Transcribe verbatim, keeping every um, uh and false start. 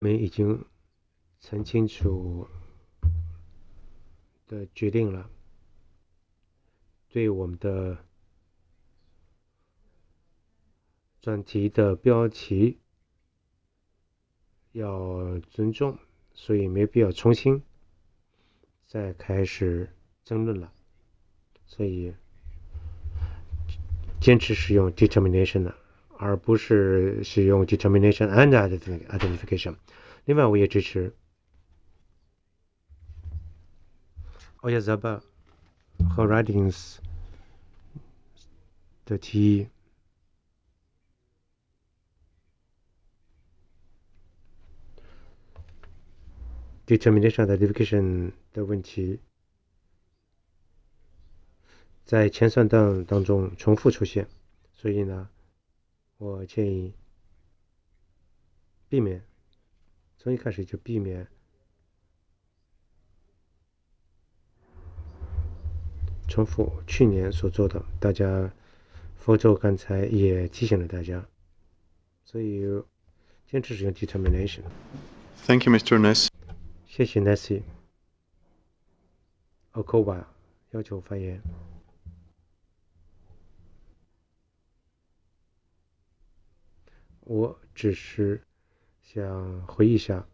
我们已经很清楚的决定了，对我们的专题的标题要尊重，所以没必要重新再开始争论了。所以坚持使用 determination 的，而不是使用 determination and identification。另外，我也支持Oyarzabal和 Ridings 的提议。determination identification 的问题在前三段当中重复出现，所以呢，我建议避免，从一开始就避免重复去年所做的。大家，佛州刚才也提醒了大家，所以坚持使用 determination。 Thank you, Mister Ness. 谢谢 Nancy。Okoba 要求发言。我只是想回忆一下